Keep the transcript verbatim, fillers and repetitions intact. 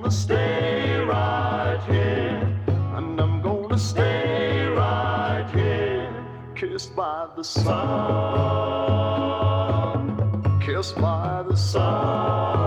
gonna stay right here, and I'm gonna stay right here, kissed by the sun, kissed by the sun.